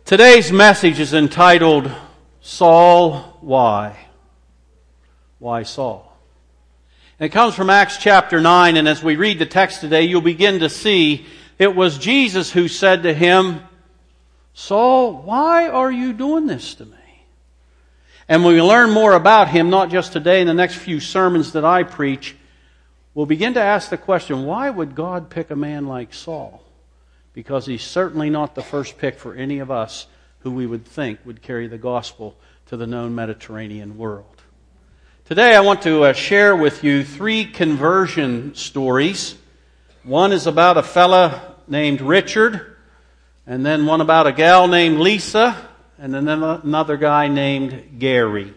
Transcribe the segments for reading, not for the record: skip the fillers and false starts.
Today's message is entitled, Saul, Why? Why Saul? And it comes from Acts chapter 9, and as we read the text today, you'll begin to see it was Jesus who said to him, Saul, why are you doing this to me? And when we learn more about him, not just today in the next few sermons that I preach, we'll begin to ask the question, why would God pick a man like Saul? Because he's certainly not the first pick for any of us who we would think would carry the gospel to the known Mediterranean world. Today I want to share with you 3 conversion stories. One is about a fella named Richard, and then one about a gal named Lisa, and then another guy named Gary.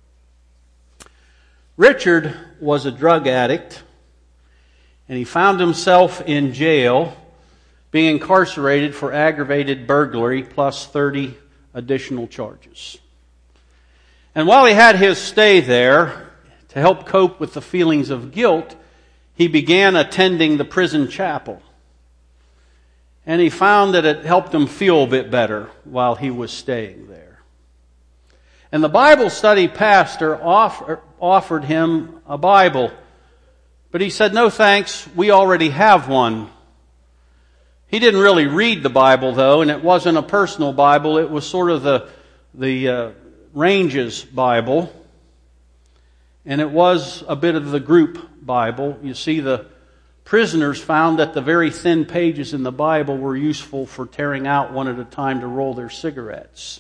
Richard was a drug addict, and he found himself in jail, being incarcerated for aggravated burglary plus 30 additional charges. And while he had his stay there, to help cope with the feelings of guilt, he began attending the prison chapel. And he found that it helped him feel a bit better while he was staying there. And the Bible study pastor offered him a Bible, but he said, no thanks, we already have one. He didn't really read the Bible, though, and it wasn't a personal Bible. It was sort of the Ranges Bible, and it was a bit of the group Bible. You see, the prisoners found that the very thin pages in the Bible were useful for tearing out one at a time to roll their cigarettes.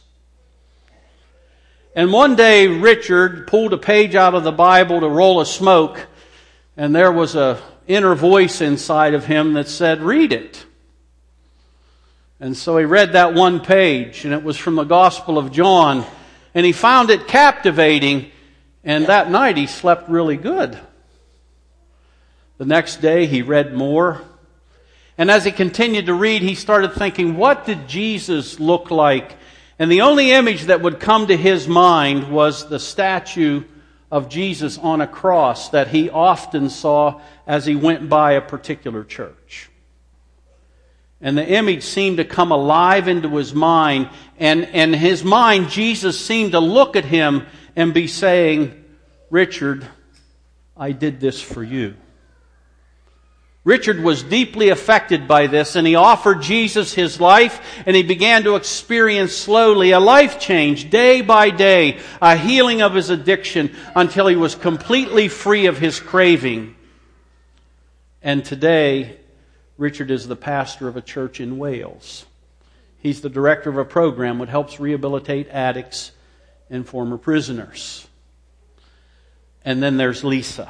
And one day, Richard pulled a page out of the Bible to roll a smoke, and there was an inner voice inside of him that said, read it. And so he read that one page, and it was from the Gospel of John, and he found it captivating, and that night he slept really good. The next day he read more, and as he continued to read, he started thinking, what did Jesus look like? And the only image that would come to his mind was the statue of Jesus on a cross that he often saw as he went by a particular church. And the image seemed to come alive into his mind. And in his mind, Jesus seemed to look at him and be saying, Richard, I did this for you. Richard was deeply affected by this, and he offered Jesus his life, and he began to experience slowly a life change, day by day, a healing of his addiction until he was completely free of his craving. And today, Richard is the pastor of a church in Wales. He's the director of a program that helps rehabilitate addicts and former prisoners. And then there's Lisa.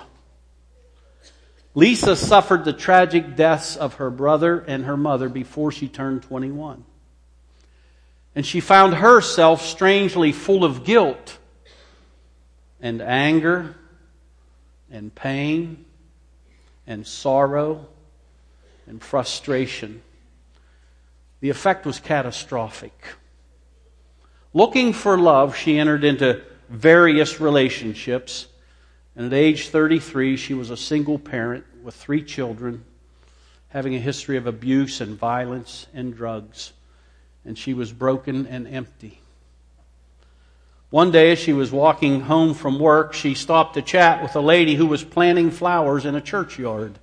Lisa suffered the tragic deaths of her brother and her mother before she turned 21. And she found herself strangely full of guilt and anger and pain and sorrow and frustration. The effect was catastrophic. Looking for love, she entered into various relationships. And at age 33, she was a single parent with 3 children, having a history of abuse and violence and drugs. And she was broken and empty. One day, as she was walking home from work, she stopped to chat with a lady who was planting flowers in a churchyard.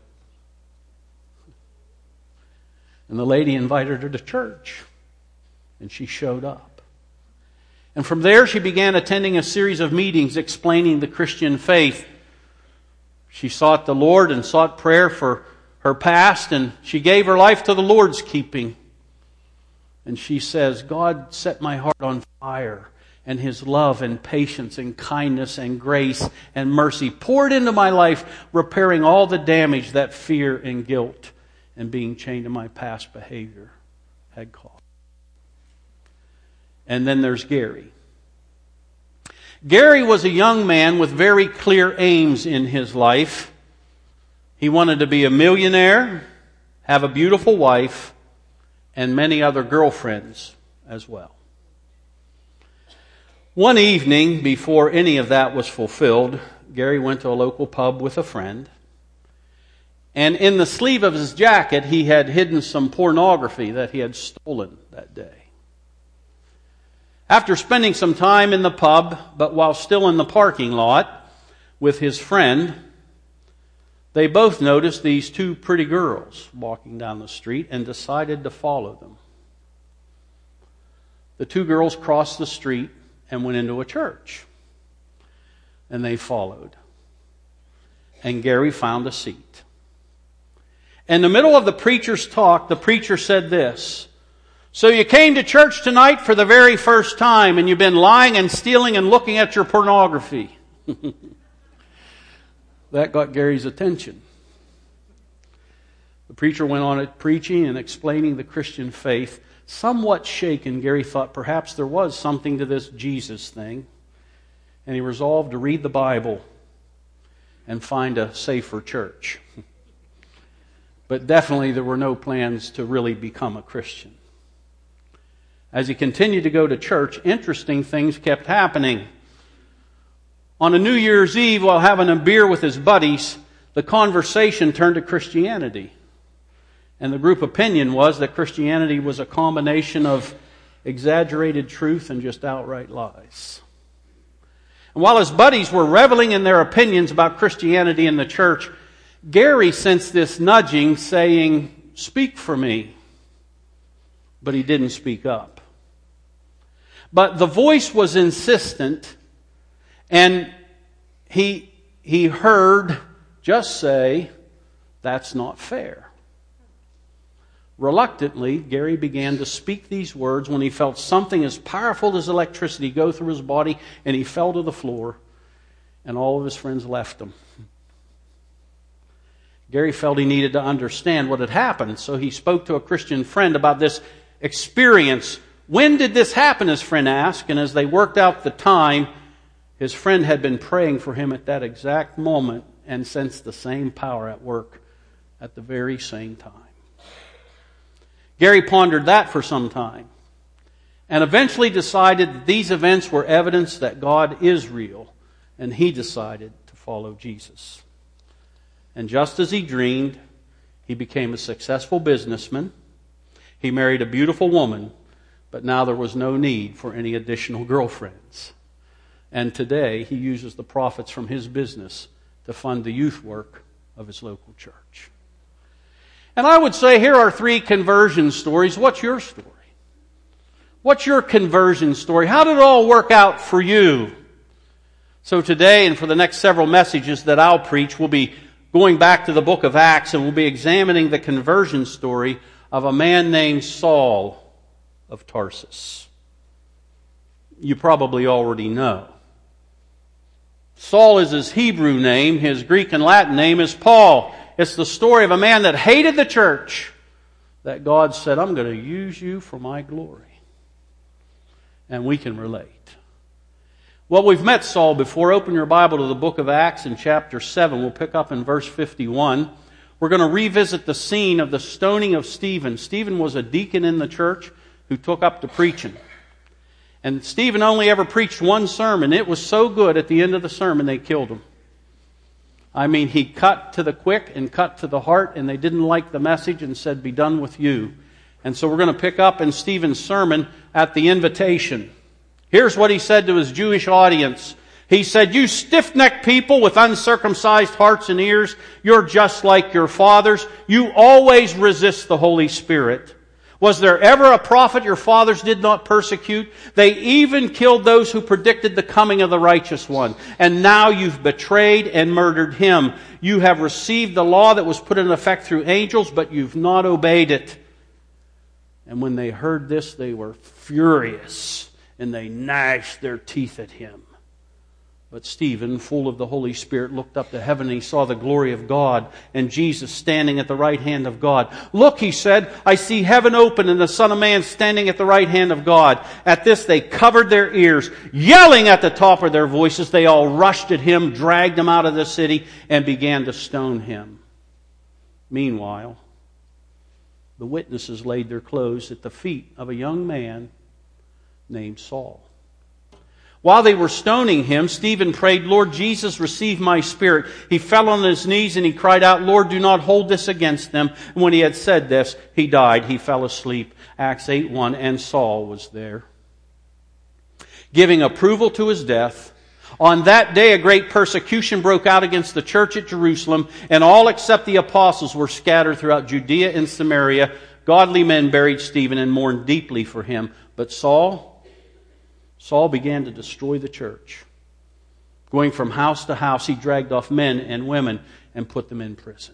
And the lady invited her to church. And she showed up. And from there she began attending a series of meetings explaining the Christian faith. She sought the Lord and sought prayer for her past, and she gave her life to the Lord's keeping. And she says, God set my heart on fire, and His love and patience and kindness and grace and mercy poured into my life, repairing all the damage that fear and guilt and being chained to my past behavior had caused. And then there's Gary. Gary was a young man with very clear aims in his life. He wanted to be a millionaire, have a beautiful wife, and many other girlfriends as well. One evening, before any of that was fulfilled, Gary went to a local pub with a friend. And in the sleeve of his jacket, he had hidden some pornography that he had stolen that day. After spending some time in the pub, but while still in the parking lot with his friend, they both noticed these two pretty girls walking down the street and decided to follow them. The two girls crossed the street and went into a church. And they followed. And Gary found a seat. In the middle of the preacher's talk, the preacher said this: "So you came to church tonight for the very first time, and you've been lying and stealing and looking at your pornography." That got Gary's attention. The preacher went on preaching and explaining the Christian faith. Somewhat shaken, Gary thought perhaps there was something to this Jesus thing, and he resolved to read the Bible and find a safer church. But definitely there were no plans to really become a Christian. As he continued to go to church, interesting things kept happening. On a New Year's Eve, while having a beer with his buddies, the conversation turned to Christianity. And the group opinion was that Christianity was a combination of exaggerated truth and just outright lies. And while his buddies were reveling in their opinions about Christianity in the church, Gary sensed this nudging saying, "Speak for me." But he didn't speak up. But the voice was insistent, and he heard just say, "That's not fair." Reluctantly, Gary began to speak these words when he felt something as powerful as electricity go through his body, and he fell to the floor, and all of his friends left him. Gary felt he needed to understand what had happened, so he spoke to a Christian friend about this experience. "When did this happen?" his friend asked, and as they worked out the time, his friend had been praying for him at that exact moment and sensed the same power at work at the very same time. Gary pondered that for some time and eventually decided that these events were evidence that God is real, and he decided to follow Jesus. And just as he dreamed, he became a successful businessman. He married a beautiful woman, but now there was no need for any additional girlfriends. And today he uses the profits from his business to fund the youth work of his local church. And I would say here are 3 conversion stories. What's your story? What's your conversion story? How did it all work out for you? So today and for the next several messages that I'll preach, we'll be going back to the book of Acts, and we'll be examining the conversion story of a man named Saul of Tarsus. You probably already know. Saul is his Hebrew name. His Greek and Latin name is Paul. It's the story of a man that hated the church, that God said, "I'm going to use you for my glory." And we can relate. Well, we've met Saul before. Open your Bible to the book of Acts in chapter 7. We'll pick up in verse 51. We're going to revisit the scene of the stoning of Stephen. Stephen was a deacon in the church who took up to preaching. And Stephen only ever preached one sermon. It was so good, at the end of the sermon, they killed him. I mean, he cut to the quick and cut to the heart, and they didn't like the message and said, "Be done with you." And so we're going to pick up in Stephen's sermon at the invitation. Here's what he said to his Jewish audience. He said, "You stiff-necked people with uncircumcised hearts and ears, you're just like your fathers. You always resist the Holy Spirit. Was there ever a prophet your fathers did not persecute? They even killed those who predicted the coming of the righteous one. And now you've betrayed and murdered him. You have received the law that was put in effect through angels, but you've not obeyed it." And when they heard this, they were furious, and they gnashed their teeth at him. But Stephen, full of the Holy Spirit, looked up to heaven and he saw the glory of God and Jesus standing at the right hand of God. "Look," he said, "I see heaven open and the Son of Man standing at the right hand of God." At this they covered their ears. Yelling at the top of their voices, they all rushed at him, dragged him out of the city, and began to stone him. Meanwhile, the witnesses laid their clothes at the feet of a young man named Saul. While they were stoning him, Stephen prayed, "Lord Jesus, receive my spirit." He fell on his knees and he cried out, "Lord, do not hold this against them." And when he had said this, he died. He fell asleep. Acts 8:1, and Saul was there. giving approval to his death. On that day, a great persecution broke out against the church at Jerusalem, and all except the apostles were scattered throughout Judea and Samaria. Godly men buried Stephen and mourned deeply for him. But Saul began to destroy the church. Going from house to house, he dragged off men and women and put them in prison.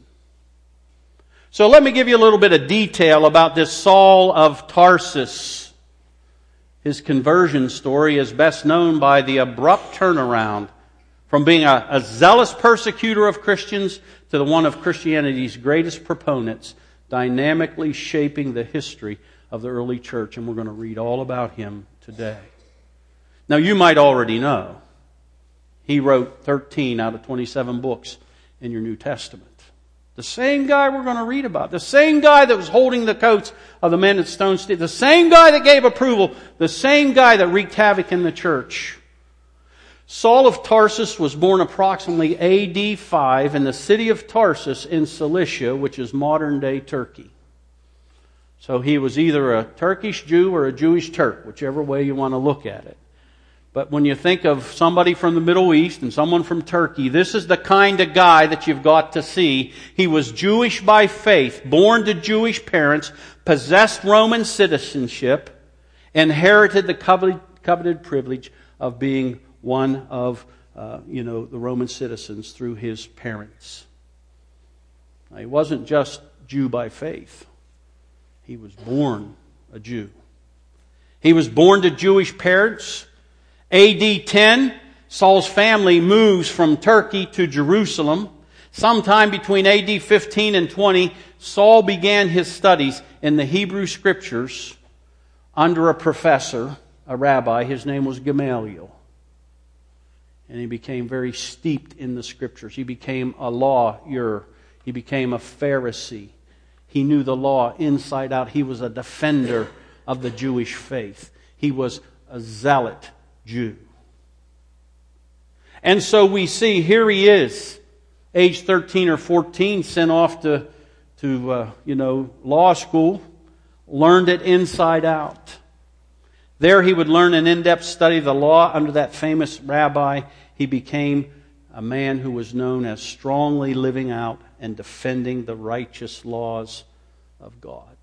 So let me give you a little bit of detail about this Saul of Tarsus. His conversion story is best known by the abrupt turnaround from being a zealous persecutor of Christians to the one of Christianity's greatest proponents, dynamically shaping the history of the early church. And we're going to read all about him today. Now, you might already know, he wrote 13 out of 27 books in your New Testament. The same guy we're going to read about. The same guy that was holding the coats of the men at Stone Stone. The same guy that gave approval. The same guy that wreaked havoc in the church. Saul of Tarsus was born approximately AD 5 in the city of Tarsus in Cilicia, which is modern-day Turkey. So he was either a Turkish Jew or a Jewish Turk, whichever way you want to look at it. But when you think of somebody from the Middle East and someone from Turkey, this is the kind of guy that you've got to see. He was Jewish by faith, born to Jewish parents, possessed Roman citizenship, inherited the coveted privilege of being one of the Roman citizens through his parents. Now, he wasn't just Jew by faith. He was born a Jew. He was born to Jewish parents. AD 10, Saul's family moves from Turkey to Jerusalem. Sometime between AD 15 and 20, Saul began his studies in the Hebrew Scriptures under a professor, a rabbi. His name was Gamaliel. And he became very steeped in the Scriptures. He became a lawyer. He became a Pharisee. He knew the law inside out. He was a defender of the Jewish faith. He was a zealot Jew. And so we see here he is, age 13 or 14, sent off to law school, learned it inside out. There he would learn an in-depth study of the law under that famous rabbi. He became a man who was known as strongly living out and defending the righteous laws of God.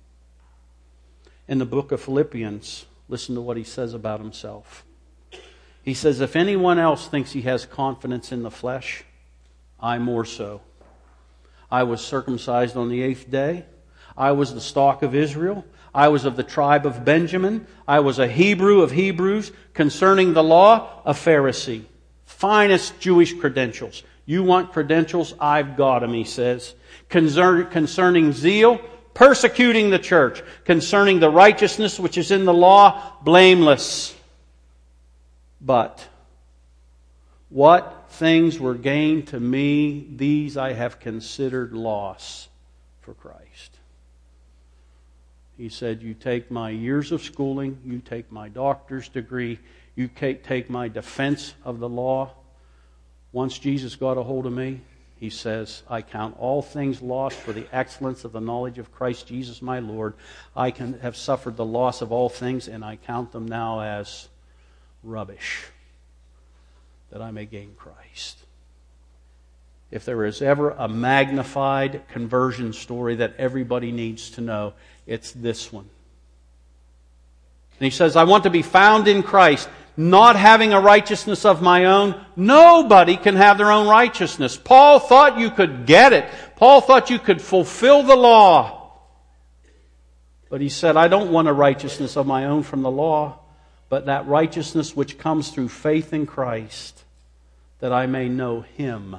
In the book of Philippians, listen to what he says about himself. He says, if anyone else thinks he has confidence in the flesh, I more so. I was circumcised on the 8th day. I was the stock of Israel. I was of the tribe of Benjamin. I was a Hebrew of Hebrews. Concerning the law, a Pharisee. Finest Jewish credentials. You want credentials? I've got them, he says. Concerning zeal, persecuting the church. Concerning the righteousness which is in the law, blameless. But what things were gained to me, these I have considered loss for Christ. He said, you take my years of schooling, you take my doctor's degree, you take my defense of the law. Once Jesus got a hold of me, he says, I count all things lost for the excellence of the knowledge of Christ Jesus my Lord. I can have suffered the loss of all things, and I count them now as rubbish, that I may gain Christ. If there is ever a magnified conversion story that everybody needs to know, it's this one. And he says, I want to be found in Christ, not having a righteousness of my own. Nobody can have their own righteousness. Paul thought you could get it. Paul thought you could fulfill the law. But he said, I don't want a righteousness of my own from the law, but that righteousness which comes through faith in Christ, that I may know Him.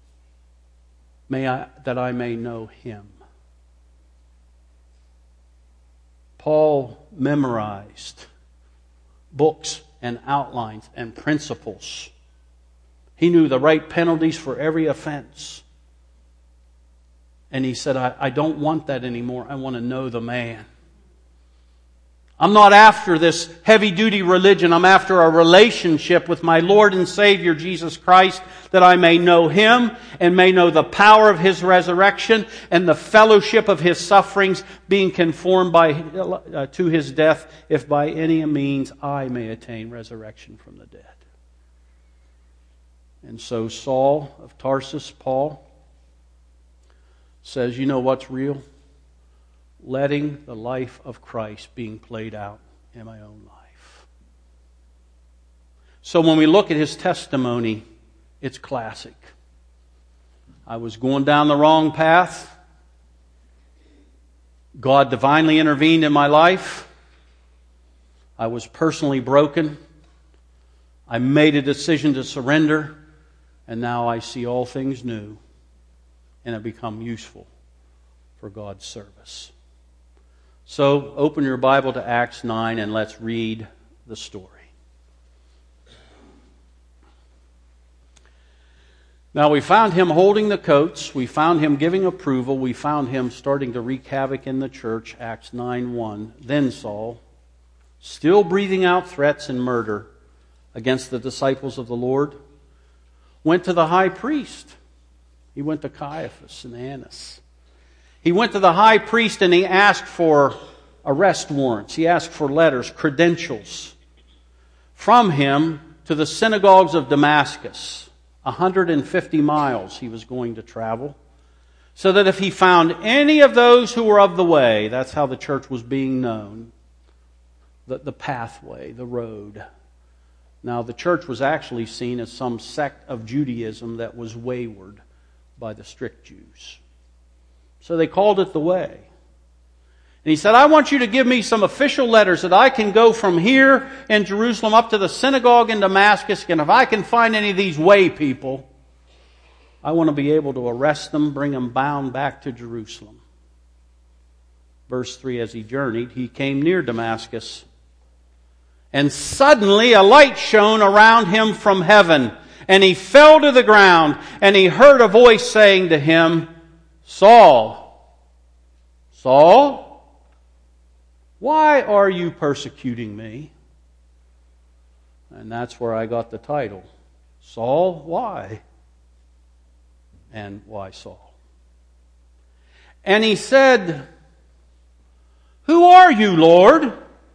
That I may know Him. Paul memorized books and outlines and principles. He knew the right penalties for every offense. And he said, I don't want that anymore. I want to know the man. I'm not after this heavy-duty religion. I'm after a relationship with my Lord and Savior, Jesus Christ, that I may know Him and may know the power of His resurrection and the fellowship of His sufferings, being conformed to His death, if by any means I may attain resurrection from the dead. And so Saul of Tarsus, Paul, says, you know what's real? Letting the life of Christ being played out in my own life. So when we look at his testimony, it's classic. I was going down the wrong path. God divinely intervened in my life. I was personally broken. I made a decision to surrender. And now I see all things new and have become useful for God's service. So open your Bible to Acts 9 and let's read the story. Now we found him holding the coats. We found him giving approval. We found him starting to wreak havoc in the church, Acts 9:1. Then Saul, still breathing out threats and murder against the disciples of the Lord, went to the high priest. He went to Caiaphas and Annas. He went to the high priest and he asked for arrest warrants. He asked for letters, credentials from him to the synagogues of Damascus. 150 miles he was going to travel, so that if he found any of those who were of the way, that's how the church was being known, the pathway, the road. Now the church was actually seen as some sect of Judaism that was wayward by the strict Jews. So they called it the way. And he said, I want you to give me some official letters that I can go from here in Jerusalem up to the synagogue in Damascus, and if I can find any of these way people, I want to be able to arrest them, bring them bound back to Jerusalem. Verse 3, as he journeyed, he came near Damascus, and suddenly a light shone around him from heaven, and he fell to the ground, and he heard a voice saying to him, Saul, Saul, why are you persecuting me? And that's where I got the title. Saul, why? And why Saul? And he said, Who are you, Lord?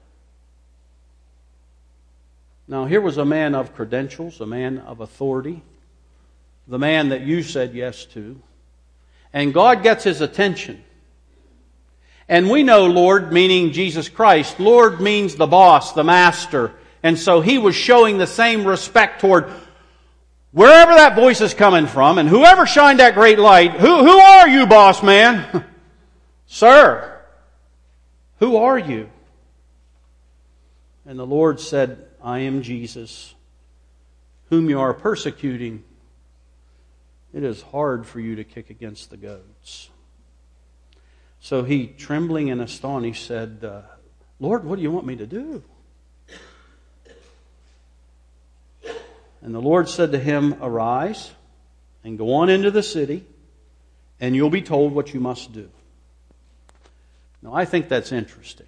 Now here was a man of credentials, a man of authority, the man that you said yes to. And God gets his attention. And we know Lord meaning Jesus Christ. Lord means the boss, the master. And so he was showing the same respect toward wherever that voice is coming from and whoever shined that great light. Who are you, boss man? Sir, who are you? And the Lord said, I am Jesus, whom you are persecuting. It is hard for you to kick against the goads. So he, trembling and astonished, said, Lord, what do you want me to do? And the Lord said to him, Arise and go on into the city, and you'll be told what you must do. Now, I think that's interesting.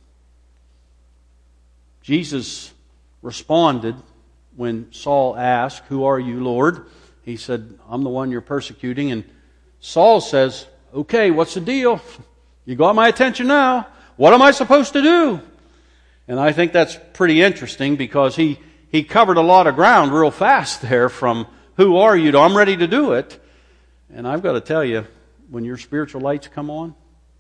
Jesus responded when Saul asked, Who are you, Lord? He said, I'm the one you're persecuting. And Saul says, Okay, what's the deal? You got my attention now. What am I supposed to do? And I think that's pretty interesting because he covered a lot of ground real fast there from who are you to I'm ready to do it. And I've got to tell you, when your spiritual lights come on,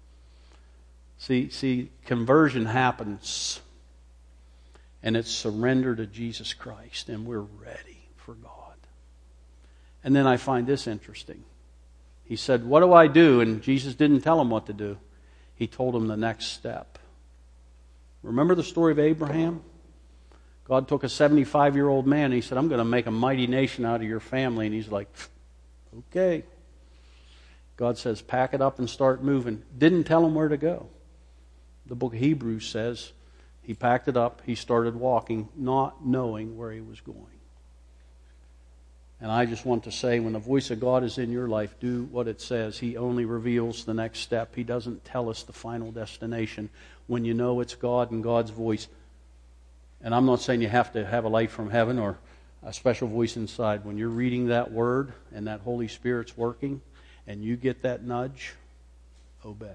see, conversion happens. And it's surrender to Jesus Christ. And we're ready for God. And then I find this interesting. He said, what do I do? And Jesus didn't tell him what to do. He told him the next step. Remember the story of Abraham? God took a 75-year-old man and he said, I'm going to make a mighty nation out of your family. And he's like, okay. God says, pack it up and start moving. Didn't tell him where to go. The book of Hebrews says, he packed it up, he started walking, not knowing where he was going. And I just want to say, when the voice of God is in your life, do what it says. He only reveals the next step. He doesn't tell us the final destination. When you know it's God and God's voice, and I'm not saying you have to have a light from heaven or a special voice inside. When you're reading that Word and that Holy Spirit's working and you get that nudge, obey.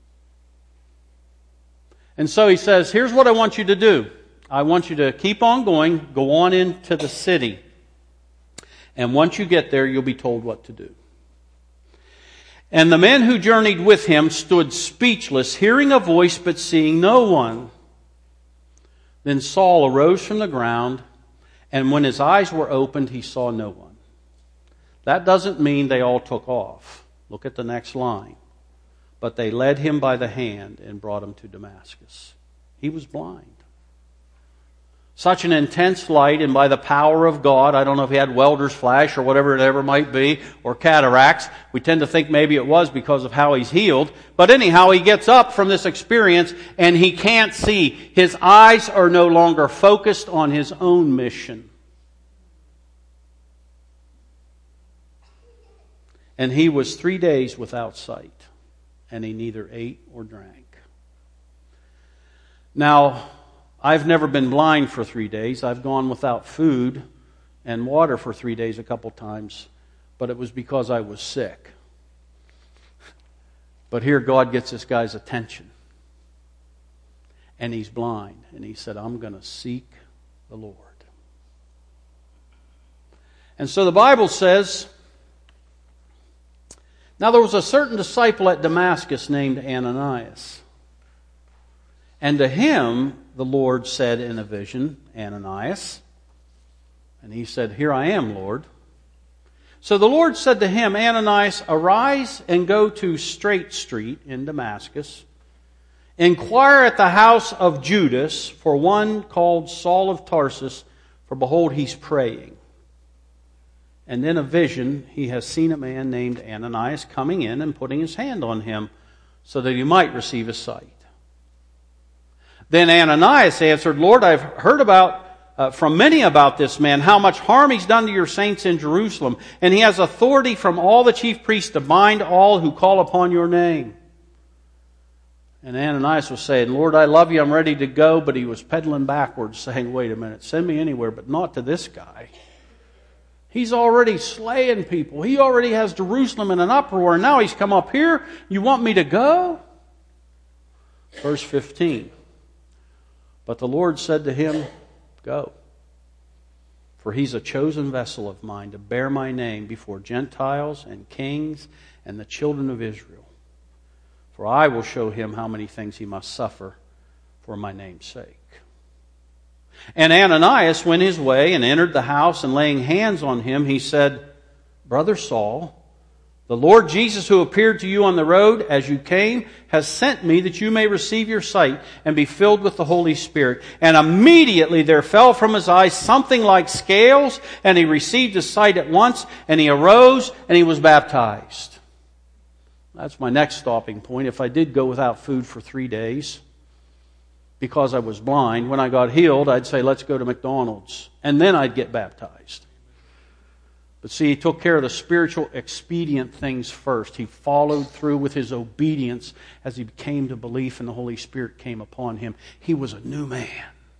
And so he says, here's what I want you to do. I want you to keep on going, go on into the city. And once you get there, you'll be told what to do. And the men who journeyed with him stood speechless, hearing a voice but seeing no one. Then Saul arose from the ground, and when his eyes were opened, he saw no one. That doesn't mean they all took off. Look at the next line. But they led him by the hand and brought him to Damascus. He was blind. Such an intense light, and by the power of God, I don't know if he had welder's flash or whatever it ever might be, or cataracts. We tend to think maybe it was because of how he's healed. But anyhow, he gets up from this experience and he can't see. His eyes are no longer focused on his own mission. And he was 3 days without sight, and he neither ate or drank. Now, I've never been blind for 3 days. I've gone without food and water for 3 days a couple times, but it was because I was sick. But here God gets this guy's attention. And he's blind. And he said, I'm going to seek the Lord. And so the Bible says, now there was a certain disciple at Damascus named Ananias. And to him the Lord said in a vision, Ananias. And he said, Here I am, Lord. So the Lord said to him, Ananias, arise and go to Straight Street in Damascus. Inquire at the house of Judas for one called Saul of Tarsus, for behold, he's praying. And in a vision he has seen a man named Ananias coming in and putting his hand on him so that he might receive his sight. Then Ananias answered, Lord, I've heard from many about this man, how much harm he's done to your saints in Jerusalem. And he has authority from all the chief priests to bind all who call upon your name. And Ananias was saying, Lord, I love you, I'm ready to go. But he was pedaling backwards, saying, wait a minute, send me anywhere, but not to this guy. He's already slaying people. He already has Jerusalem in an uproar. And now he's come up here. You want me to go? Verse 15. But the Lord said to him, Go. For he's a chosen vessel of mine to bear my name before Gentiles and kings and the children of Israel. For I will show him how many things he must suffer for my name's sake. And Ananias went his way and entered the house, and laying hands on him, he said, Brother Saul, the Lord Jesus who appeared to you on the road as you came has sent me that you may receive your sight and be filled with the Holy Spirit. And immediately there fell from his eyes something like scales, and he received his sight at once, and he arose and he was baptized. That's my next stopping point. If I did go without food for 3 days because I was blind, when I got healed, I'd say, let's go to McDonald's. And then I'd get baptized. But see, he took care of the spiritual expedient things first. He followed through with his obedience as he came to belief and the Holy Spirit came upon him. He was a new man.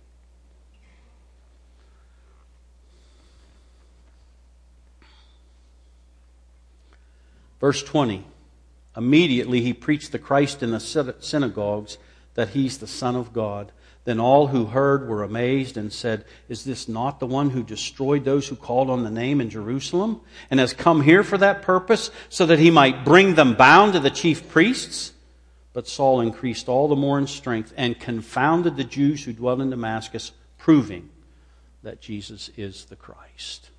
Verse 20. Immediately he preached the Christ in the synagogues, that he's the Son of God. Then all who heard were amazed and said, Is this not the one who destroyed those who called on the name in Jerusalem, and has come here for that purpose, so that he might bring them bound to the chief priests? But Saul increased all the more in strength and confounded the Jews who dwelt in Damascus, proving that Jesus is the Christ.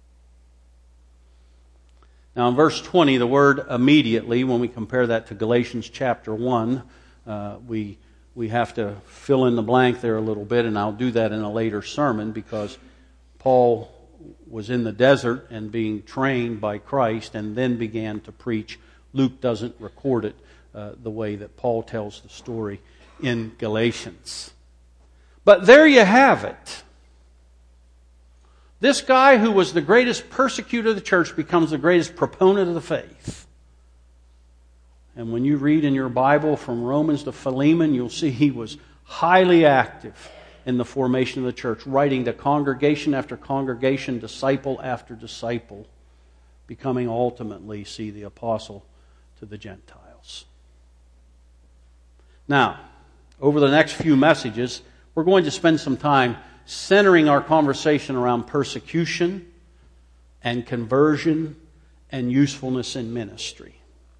Now in verse 20, the word immediately, when we compare that to Galatians chapter 1, we have to fill in the blank there a little bit, and I'll do that in a later sermon, because Paul was in the desert and being trained by Christ and then began to preach. Luke doesn't record it the way that Paul tells the story in Galatians. But there you have it. This guy who was the greatest persecutor of the church becomes the greatest proponent of the faith. And when you read in your Bible from Romans to Philemon, you'll see he was highly active in the formation of the church, writing to congregation after congregation, disciple after disciple, becoming ultimately, the apostle to the Gentiles. Now, over the next few messages, we're going to spend some time centering our conversation around persecution and conversion and usefulness in ministry.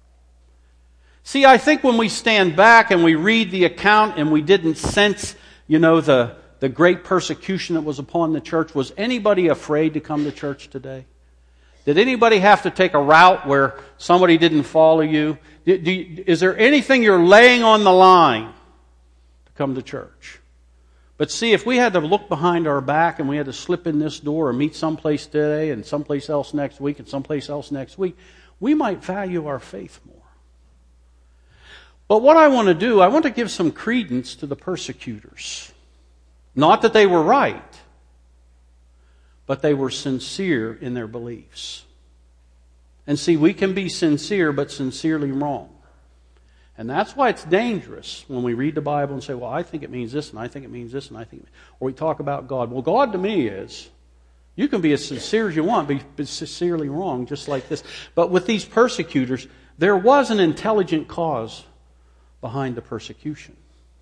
See, I think when we stand back and we read the account and we didn't sense, the great persecution that was upon the church, was anybody afraid to come to church today? Did anybody have to take a route where somebody didn't follow you? Is there anything you're laying on the line to come to church? But see, if we had to look behind our back and we had to slip in this door or meet someplace today and someplace else next week and someplace else next week, we might value our faith more. But what I want to do, I want to give some credence to the persecutors. Not that they were right, but they were sincere in their beliefs. And see, we can be sincere but sincerely wrong. And that's why it's dangerous when we read the Bible and say, well, I think it means this, and I think it means this, and I think... Or we talk about God. Well, God to me is... You can be as sincere as you want, but sincerely wrong, just like this. But with these persecutors, there was an intelligent cause behind the persecution.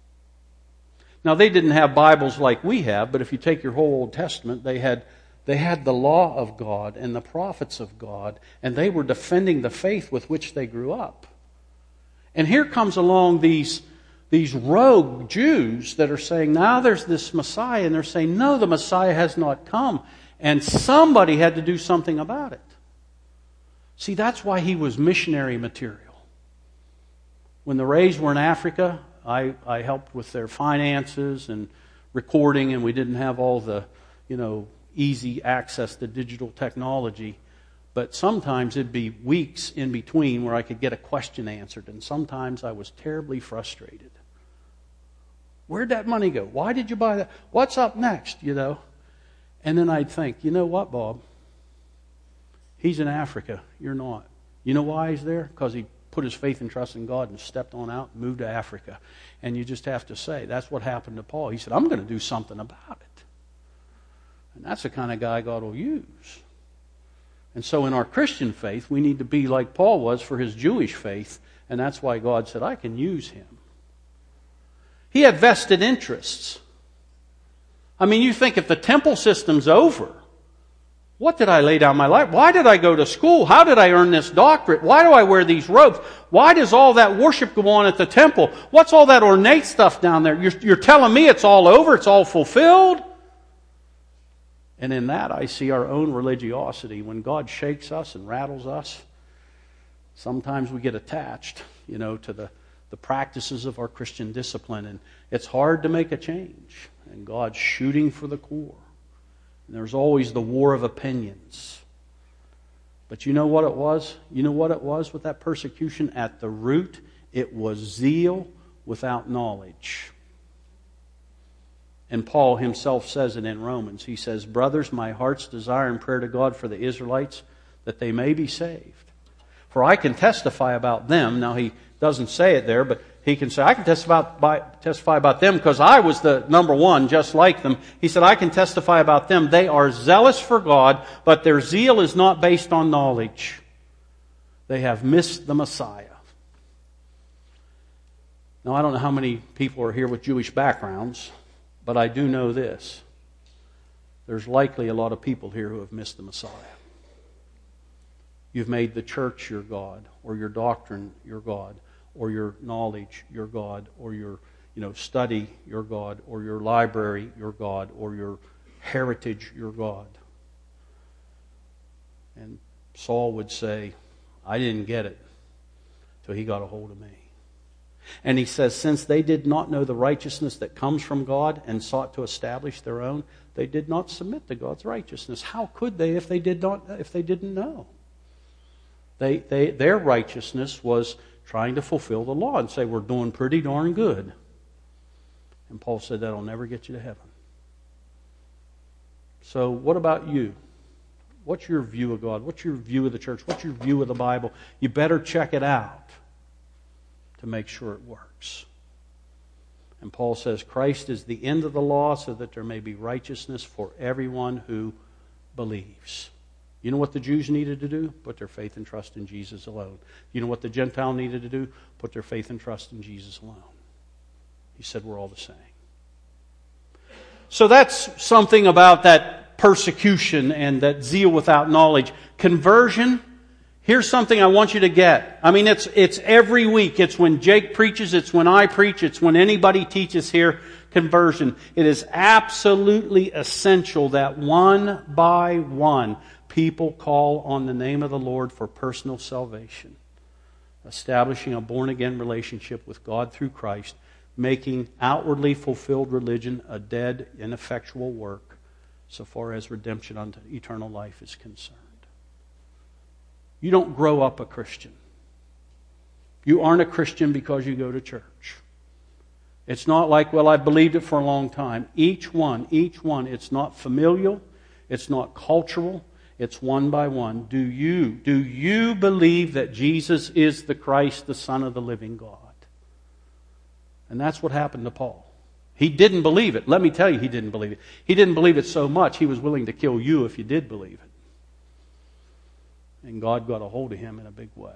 Now, they didn't have Bibles like we have, but if you take your whole Old Testament, they had the law of God and the prophets of God, and they were defending the faith with which they grew up. And here comes along these rogue Jews that are saying, now there's this Messiah, and they're saying, no, the Messiah has not come. And somebody had to do something about it. See, that's why he was missionary material. When the Rays were in Africa, I helped with their finances and recording, and we didn't have all the, easy access to digital technology. But sometimes it'd be weeks in between where I could get a question answered, and sometimes I was terribly frustrated. Where'd that money go? Why did you buy that? What's up next, And then I'd think, you know what, Bob? He's in Africa. You're not. You know why he's there? Because he put his faith and trust in God and stepped on out and moved to Africa. And you just have to say, that's what happened to Paul. He said, I'm going to do something about it. And that's the kind of guy God will use. And so in our Christian faith, we need to be like Paul was for his Jewish faith, and that's why God said, I can use him. He had vested interests. I mean, you think if the temple system's over, what did I lay down my life? Why did I go to school? How did I earn this doctorate? Why do I wear these robes? Why does all that worship go on at the temple? What's all that ornate stuff down there? You're telling me it's all over, it's all fulfilled? And in that, I see our own religiosity. When God shakes us and rattles us, sometimes we get attached, to the practices of our Christian discipline. And it's hard to make a change. And God's shooting for the core. And there's always the war of opinions. But you know what it was? You know what it was with that persecution? At the root, it was zeal without knowledge. And Paul himself says it in Romans. He says, brothers, my heart's desire and prayer to God for the Israelites, that they may be saved. For I can testify about them. Now he doesn't say it there, but he can say, I can testify about them because I was the number one, just like them. He said, I can testify about them. They are zealous for God, but their zeal is not based on knowledge. They have missed the Messiah. Now, I don't know how many people are here with Jewish backgrounds, but I do know this. There's likely a lot of people here who have missed the Messiah. You've made the church your God, or your doctrine your God, or your knowledge your God, or your study your God, or your library your God, or your heritage your God. And Saul would say, I didn't get it till he got a hold of me. And he says, since they did not know the righteousness that comes from God and sought to establish their own, they did not submit to God's righteousness. How could they if they didn't know? Their righteousness was trying to fulfill the law and say, we're doing pretty darn good. And Paul said, that'll never get you to heaven. So what about you? What's your view of God? What's your view of the church? What's your view of the Bible? You better check it out to make sure it works. And Paul says, Christ is the end of the law so that there may be righteousness for everyone who believes. You know what the Jews needed to do? Put their faith and trust in Jesus alone. You know what the Gentile needed to do? Put their faith and trust in Jesus alone. He said we're all the same. So that's something about that persecution and that zeal without knowledge. Conversion, here's something I want you to get. I mean, it's every week. It's when Jake preaches. It's when I preach. It's when anybody teaches here. Conversion. It is absolutely essential that one by one people call on the name of the Lord for personal salvation. Establishing a born-again relationship with God through Christ. Making outwardly fulfilled religion a dead, ineffectual work so far as redemption unto eternal life is concerned. You don't grow up a Christian. You aren't a Christian because you go to church. It's not like, well, I've believed it for a long time. Each one, it's not familial, it's not cultural, it's one by one. Do you believe that Jesus is the Christ, the Son of the living God? And that's what happened to Paul. He didn't believe it. Let me tell you, he didn't believe it. He didn't believe it so much, he was willing to kill you if you did believe it. And God got a hold of him in a big way.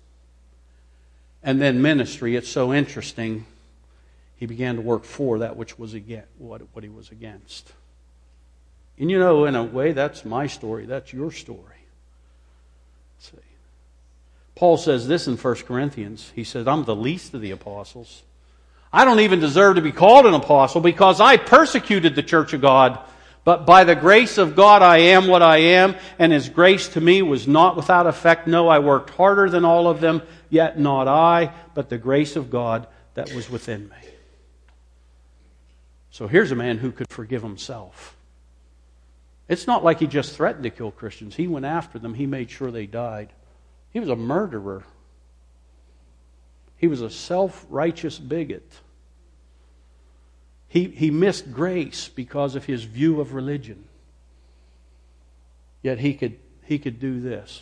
And then ministry, it's so interesting. He began to work for that which was against, what he was against. And you know, in a way, that's my story. That's your story. Let's see. Paul says this in 1 Corinthians. He says, I'm the least of the apostles. I don't even deserve to be called an apostle because I persecuted the church of God. But by the grace of God I am what I am, and His grace to me was not without effect. No, I worked harder than all of them, yet not I, but the grace of God that was within me. So here's a man who could forgive himself. It's not like he just threatened to kill Christians. He went after them. He made sure they died. He was a murderer. He was a self-righteous bigot. He missed grace because of his view of religion. Yet he could do this.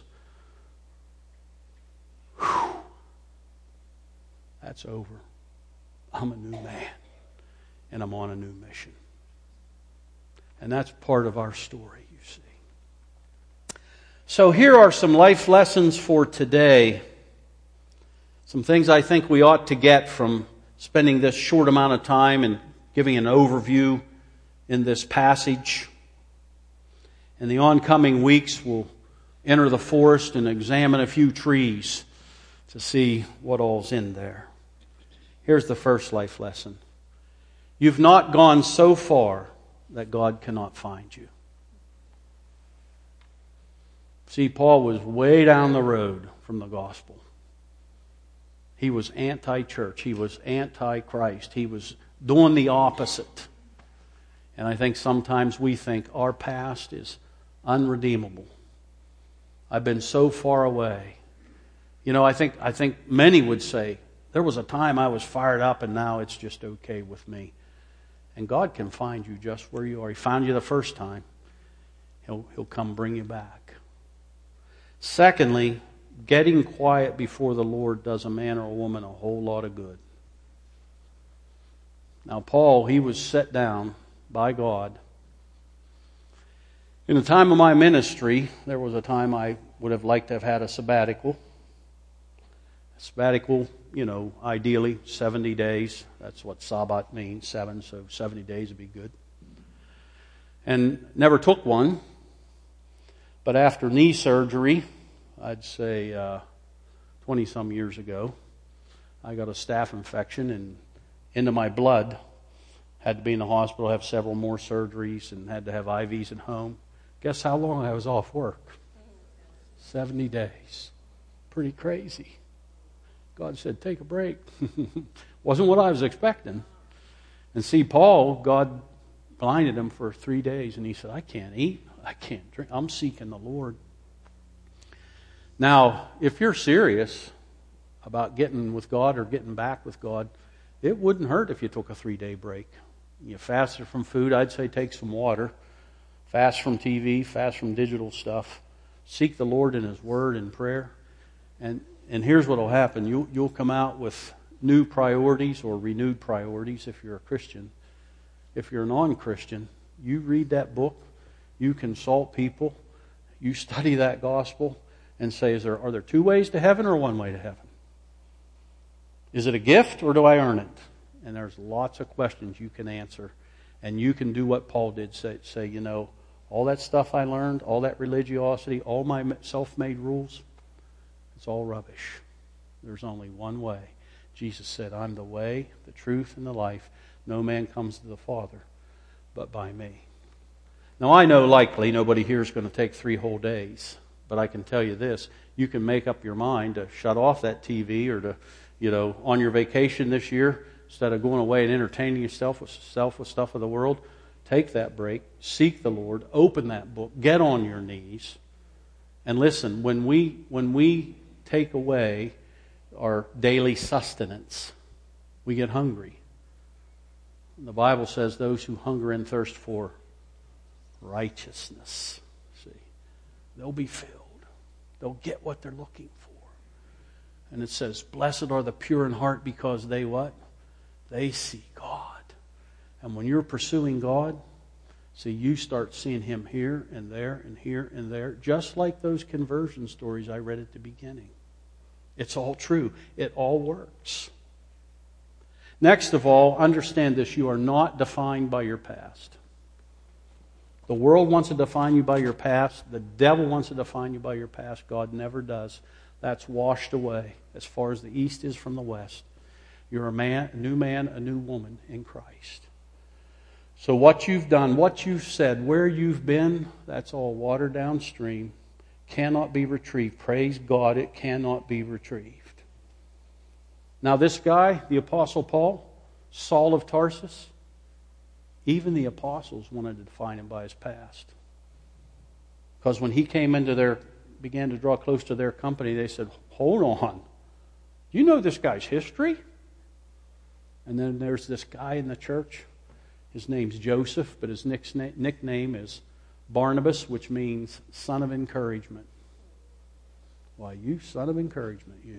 Whew. That's over. I'm a new man. And I'm on a new mission. And that's part of our story, you see. So here are some life lessons for today. Some things I think we ought to get from spending this short amount of time and giving an overview in this passage. In the oncoming weeks, we'll enter the forest and examine a few trees to see what all's in there. Here's the first life lesson. You've not gone so far that God cannot find you. See, Paul was way down the road from the gospel. He was anti-church. He was anti-Christ. He was doing the opposite. And I think sometimes we think our past is unredeemable. I've been so far away. You know, I think many would say, there was a time I was fired up and now it's just okay with me. And God can find you just where you are. He found you the first time. He'll come bring you back. Secondly, getting quiet before the Lord does a man or a woman a whole lot of good. Now, Paul, he was set down by God. In the time of my ministry, there was a time I would have liked to have had a sabbatical. A sabbatical, you know, ideally 70 days. That's what Sabbat means, 7, so 70 days would be good. And never took one. But after knee surgery, I'd say 20-some years ago, I got a staph infection and into my blood. Had to be in the hospital, have several more surgeries, and had to have IVs at home. Guess how long I was off work? 70 days. Pretty crazy. God said, take a break. Wasn't what I was expecting. And see, Paul, God blinded him for 3 days, and he said, I can't eat, I can't drink. I'm seeking the Lord. Now, if you're serious about getting with God or getting back with God, it wouldn't hurt if you took a 3-day break. You fasted from food, I'd say take some water. Fast from TV, fast from digital stuff. Seek the Lord in His Word and prayer. And here's what will happen. You'll come out with new priorities or renewed priorities if you're a Christian. If you're a non-Christian, you read that book, you consult people, you study that gospel, and say, are there two ways to heaven or one way to heaven? Is it a gift or do I earn it? And there's lots of questions you can answer. And you can do what Paul did, say, you know, all that stuff I learned, all that religiosity, all my self-made rules, it's all rubbish. There's only one way. Jesus said, I'm the way, the truth, and the life. No man comes to the Father but by me. Now I know likely nobody here is going to take 3 whole days. But I can tell you this, you can make up your mind to shut off that TV or to, you know, on your vacation this year, instead of going away and entertaining yourself with stuff of the world, take that break, seek the Lord, open that book, get on your knees, and listen, when we take away our daily sustenance, we get hungry. And the Bible says those who hunger and thirst for righteousness, they'll be filled. They'll get what they're looking for. And it says, blessed are the pure in heart because they what? They see God. And when you're pursuing God, see, you start seeing Him here and there and here and there, just like those conversion stories I read at the beginning. It's all true. It all works. Next of all, understand this. You are not defined by your past. The world wants to define you by your past. The devil wants to define you by your past. God never does. That's washed away as far as the east is from the west. You're a new man, a new woman in Christ. So what you've done, what you've said, where you've been, that's all water downstream. Cannot be retrieved. Praise God, it cannot be retrieved. Now this guy, the Apostle Paul, Saul of Tarsus, even the apostles wanted to define him by his past. Because when he began to draw close to their company, they said, hold on. You know this guy's history? And then there's this guy in the church. His name's Joseph, but his nickname is Barnabas, which means son of encouragement. Why, you son of encouragement, you.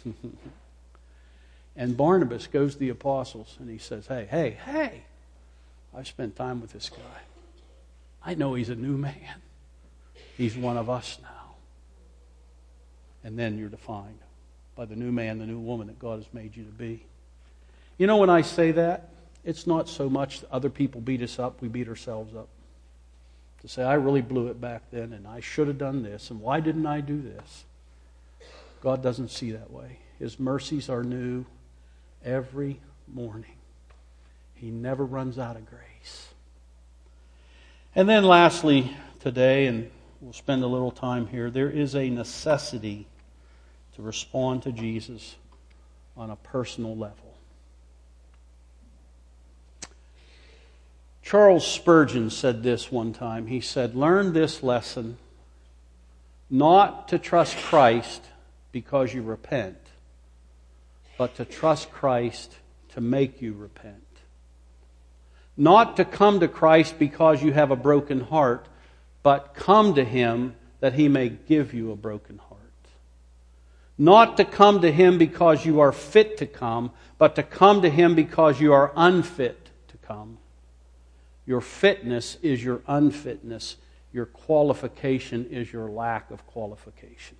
And Barnabas goes to the apostles and he says, hey, I've spent time with this guy. I know he's a new man. He's one of us now. And then you're defined by the new man, the new woman that God has made you to be. You know, when I say that, it's not so much that other people beat us up, we beat ourselves up. To say, I really blew it back then, and I should have done this, and why didn't I do this? God doesn't see that way. His mercies are new every morning. He never runs out of grace. And then lastly, today, and we'll spend a little time here, there is a necessity to respond to Jesus on a personal level. Charles Spurgeon said this one time. He said, learn this lesson, not to trust Christ because you repent, but to trust Christ to make you repent. Not to come to Christ because you have a broken heart, but come to Him that He may give you a broken heart. Not to come to Him because you are fit to come, but to come to Him because you are unfit to come. Your fitness is your unfitness. Your qualification is your lack of qualification.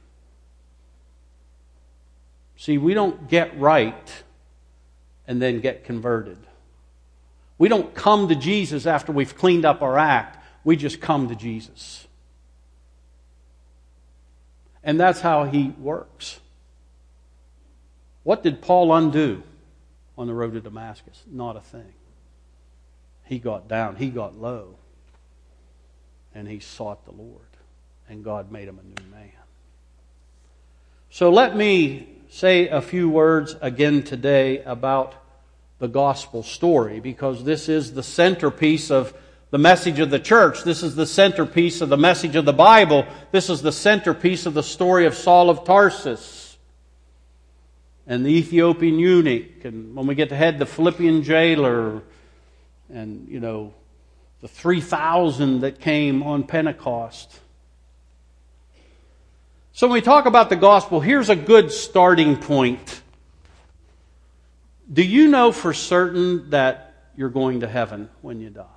See, we don't get right and then get converted. We don't come to Jesus after we've cleaned up our act. We just come to Jesus. And that's how He works. What did Paul undo on the road to Damascus? Not a thing. He got down, he got low, and he sought the Lord. And God made him a new man. So let me say a few words again today about the gospel story, because this is the centerpiece of the message of the church. This is the centerpiece of the message of the Bible. This is the centerpiece of the story of Saul of Tarsus and the Ethiopian eunuch. And when we get to head, the Philippian jailer, and, the 3,000 that came on Pentecost. So when we talk about the gospel, here's a good starting point. Do you know for certain that you're going to heaven when you die?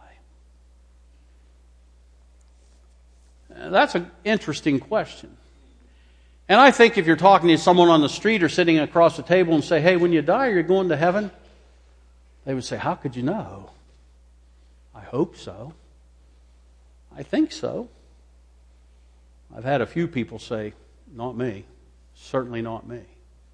That's an interesting question. And I think if you're talking to someone on the street or sitting across the table and say, hey, when you die, you're going to heaven? They would say, how could you know? I hope so. I think so. I've had a few people say, not me. Certainly not me.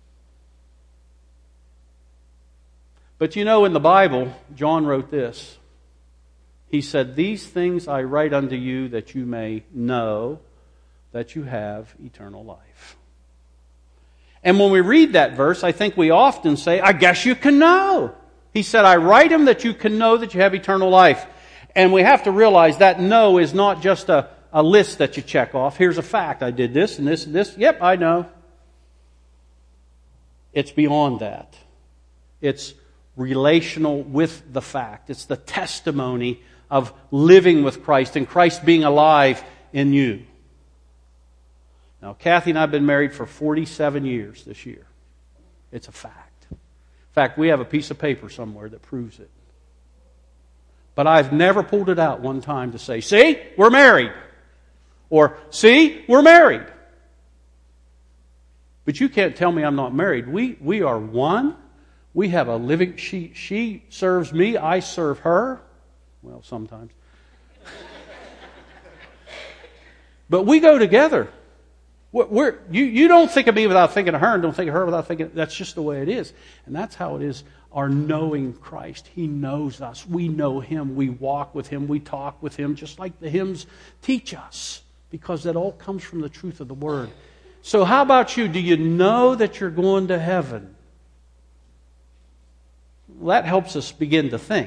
But you know, in the Bible, John wrote this. He said, these things I write unto you that you may know that you have eternal life. And when we read that verse, I think we often say, I guess you can know. He said, I write them that you can know that you have eternal life. And we have to realize that know is not just a list that you check off. Here's a fact. I did this and this and this. Yep, I know. It's beyond that. It's relational with the fact. It's the testimony of living with Christ and Christ being alive in you. Now, Kathy and I have been married for 47 years this year. It's a fact. In fact, we have a piece of paper somewhere that proves it. But I've never pulled it out one time to say, see, we're married. Or, see, we're married. But you can't tell me I'm not married. We are one. We have a living... She serves me, I serve her. Well, sometimes. But we go together. You don't think of me without thinking of her, and don't think of her without thinking... That's just the way it is. And that's how it is, our knowing Christ. He knows us. We know Him. We walk with Him. We talk with Him, just like the hymns teach us. Because that all comes from the truth of the Word. So how about you? Do you know that you're going to heaven? Well, that helps us begin to think.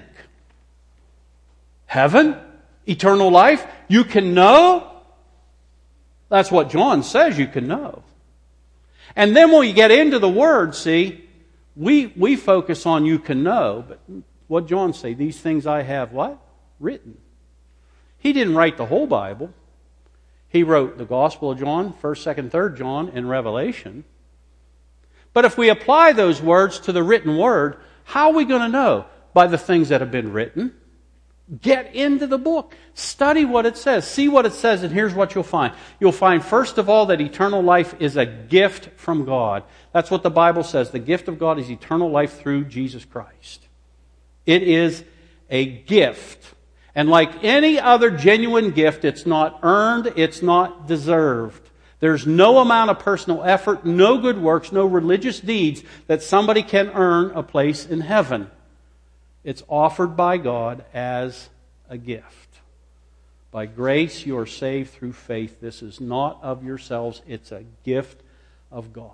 Heaven? Eternal life? You can know? That's what John says you can know. And then when you get into the Word, see, we focus on you can know. But what John say? These things I have what? Written. He didn't write the whole Bible. He wrote the Gospel of John, 1st, 2nd, 3rd John, and Revelation. But if we apply those words to the written Word, how are we going to know? By the things that have been written. Get into the book. Study what it says. See what it says, and here's what you'll find. You'll find, first of all, that eternal life is a gift from God. That's what the Bible says. The gift of God is eternal life through Jesus Christ. It is a gift. And like any other genuine gift, it's not earned, it's not deserved. There's no amount of personal effort, no good works, no religious deeds that somebody can earn a place in heaven. It's offered by God as a gift. By grace you are saved through faith. This is not of yourselves, it's a gift of God.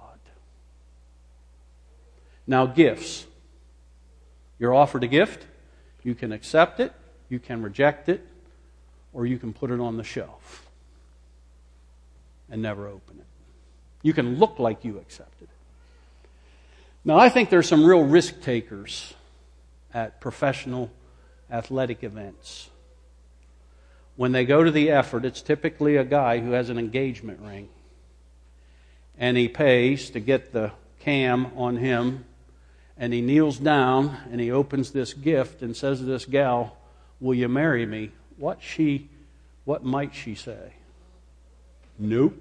Now, gifts. You're offered a gift, you can accept it, you can reject it, or you can put it on the shelf and never open it. You can look like you accepted it. Now, I think there's some real risk takers at professional athletic events. When they go to the effort, it's typically a guy who has an engagement ring. And he pays to get the cam on him, and he kneels down and he opens this gift and says to this gal, will you marry me? What might she say? Nope.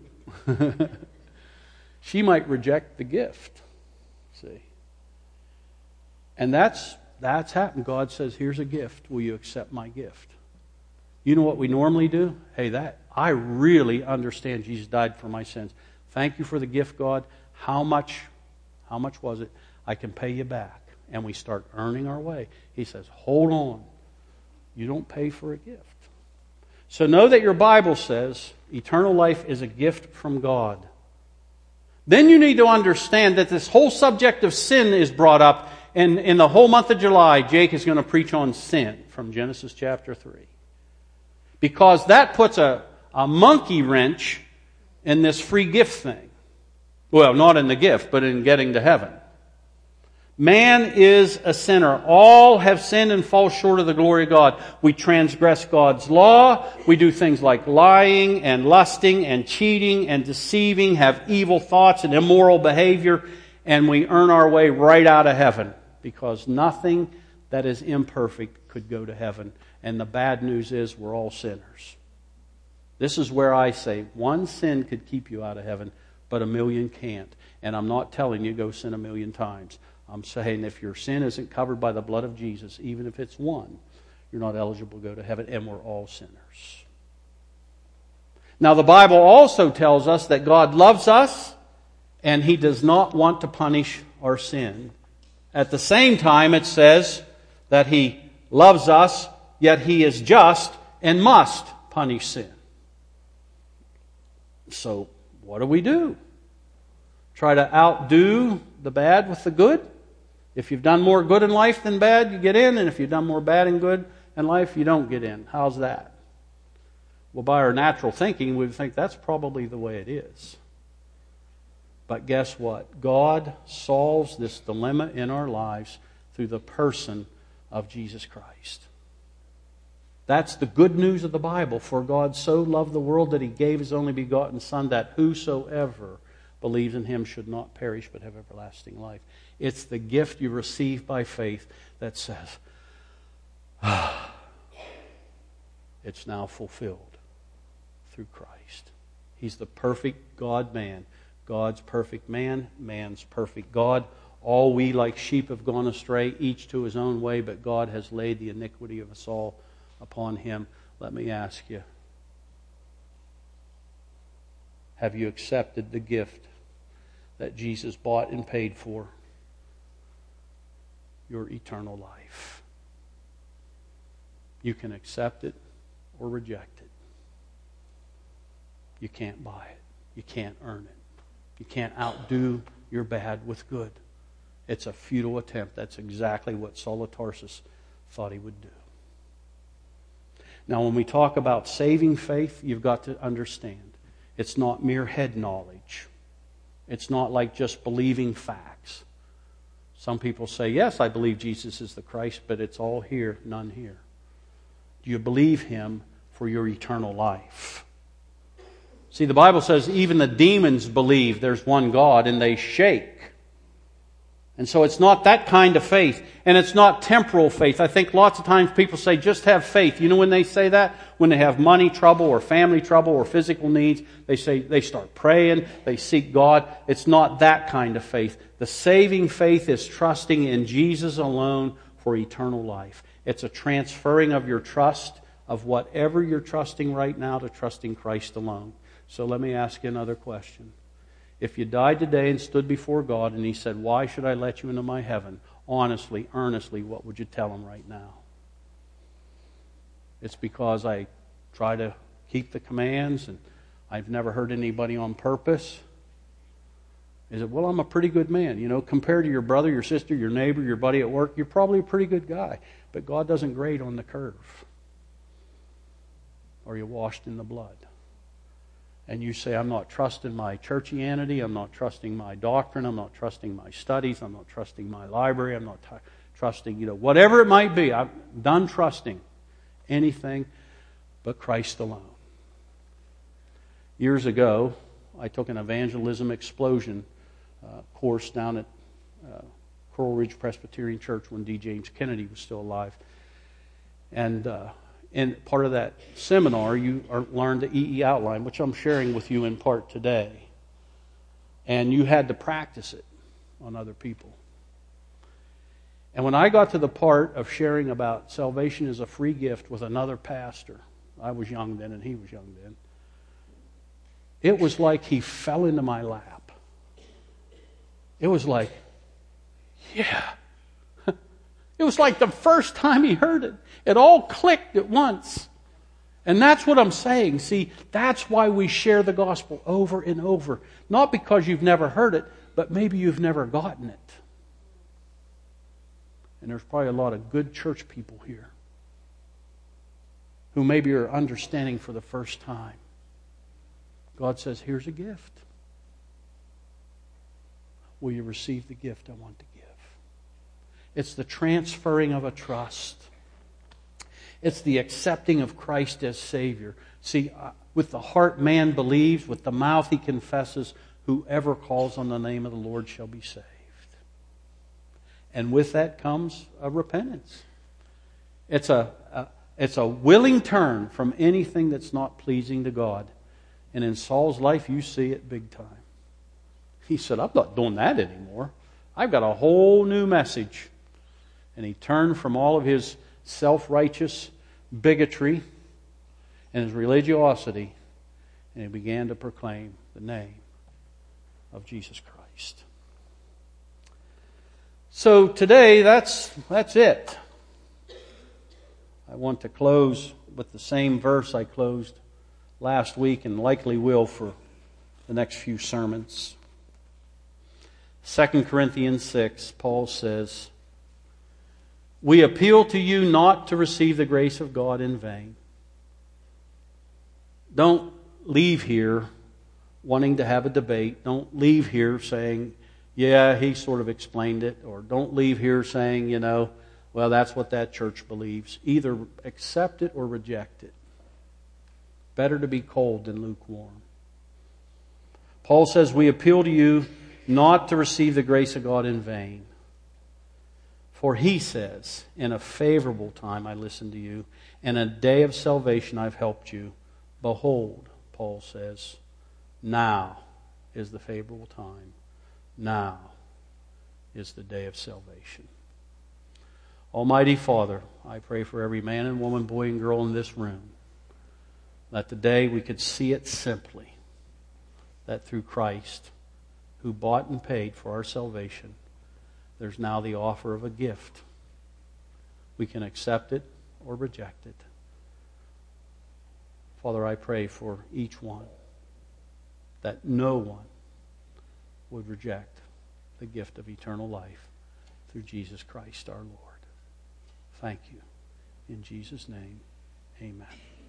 She might reject the gift. See? And that's happened. God says, here's a gift. Will you accept my gift? You know what we normally do? Hey, I really understand Jesus died for my sins. Thank you for the gift, God. How much was it? I can pay you back. And we start earning our way. He says, hold on. You don't pay for a gift. So know that your Bible says eternal life is a gift from God. Then you need to understand that this whole subject of sin is brought up. And in the whole month of July, Jake is going to preach on sin from Genesis chapter 3. Because that puts a monkey wrench in this free gift thing. Well, not in the gift, but in getting to heaven. Man is a sinner. All have sinned and fall short of the glory of God. We transgress God's law. We do things like lying and lusting and cheating and deceiving, have evil thoughts and immoral behavior, and we earn our way right out of heaven because nothing that is imperfect could go to heaven. And the bad news is we're all sinners. This is where I say one sin could keep you out of heaven, but 1,000,000 can't. And I'm not telling you go sin 1,000,000 times. I'm saying if your sin isn't covered by the blood of Jesus, even if it's one, you're not eligible to go to heaven, and we're all sinners. Now the Bible also tells us that God loves us and He does not want to punish our sin. At the same time, it says that He loves us, yet He is just and must punish sin. So what do? Try to outdo the bad with the good? If you've done more good in life than bad, you get in. And if you've done more bad and good in life, you don't get in. How's that? Well, by our natural thinking, we would think that's probably the way it is. But guess what? God solves this dilemma in our lives through the person of Jesus Christ. That's the good news of the Bible. For God so loved the world that He gave His only begotten Son, that whosoever believes in Him should not perish but have everlasting life. It's the gift you receive by faith that says, it's now fulfilled through Christ. He's the perfect God-man. God's perfect man, man's perfect God. All we like sheep have gone astray, each to his own way, but God has laid the iniquity of us all upon Him. Let me ask you, have you accepted the gift that Jesus bought and paid for? Your eternal life. You can accept it or reject it. You can't buy it. You can't earn it. You can't outdo your bad with good. It's a futile attempt. That's exactly what Saul of Tarsus thought he would do. Now, when we talk about saving faith, you've got to understand, it's not mere head knowledge. It's not like just believing facts. Some people say, yes, I believe Jesus is the Christ, but it's all here, none here. Do you believe Him for your eternal life? See, the Bible says even the demons believe there's one God and they shake. And so it's not that kind of faith. And it's not temporal faith. I think lots of times people say, just have faith. You know when they say that? When they have money trouble or family trouble or physical needs, they say they start praying, they seek God. It's not that kind of faith. The saving faith is trusting in Jesus alone for eternal life. It's a transferring of your trust of whatever you're trusting right now to trusting Christ alone. So let me ask you another question. If you died today and stood before God and He said, why should I let you into my heaven? Honestly, earnestly, what would you tell Him right now? It's because I try to keep the commands and I've never hurt anybody on purpose. Is it, well, I'm a pretty good man. You know, compared to your brother, your sister, your neighbor, your buddy at work, you're probably a pretty good guy. But God doesn't grade on the curve. Are you washed in the blood? And you say, I'm not trusting my churchianity, I'm not trusting my doctrine, I'm not trusting my studies, I'm not trusting my library, I'm not trusting, whatever it might be. I'm done trusting anything but Christ alone. Years ago, I took an evangelism explosion course down at Coral Ridge Presbyterian Church when D. James Kennedy was still alive. And in part of that seminar, you learned the EE outline, which I'm sharing with you in part today. And you had to practice it on other people. And when I got to the part of sharing about salvation as a free gift with another pastor, I was young then and he was young then, it was like he fell into my lap. It was like, yeah. It was like the first time he heard it. It all clicked at once. And that's what I'm saying. See, that's why we share the gospel over and over. Not because you've never heard it, but maybe you've never gotten it. And there's probably a lot of good church people here who maybe are understanding for the first time. God says, here's a gift. Will you receive the gift I want to give? It's the transferring of a trust. It's the accepting of Christ as Savior. See, with the heart man believes, with the mouth he confesses, whoever calls on the name of the Lord shall be saved. And with that comes a repentance. It's a willing turn from anything that's not pleasing to God. And in Saul's life, you see it big time. He said, I'm not doing that anymore. I've got a whole new message. And he turned from all of his self-righteous bigotry and his religiosity, and he began to proclaim the name of Jesus Christ. So today, that's it. I want to close with the same verse I closed last week and likely will for the next few sermons. 2 Corinthians 6, Paul says, we appeal to you not to receive the grace of God in vain. Don't leave here wanting to have a debate. Don't leave here saying, yeah, he sort of explained it. Or don't leave here saying, well, that's what that church believes. Either accept it or reject it. Better to be cold than lukewarm. Paul says, we appeal to you not to receive the grace of God in vain. For he says, in a favorable time I listened to you, and in a day of salvation I've helped you. Behold, Paul says, now is the favorable time. Now is the day of salvation. Almighty Father, I pray for every man and woman, boy and girl in this room, that today we could see it simply, that through Christ, who bought and paid for our salvation, there's now the offer of a gift. We can accept it or reject it. Father, I pray for each one that no one would reject the gift of eternal life through Jesus Christ our Lord. Thank you. In Jesus' name, amen.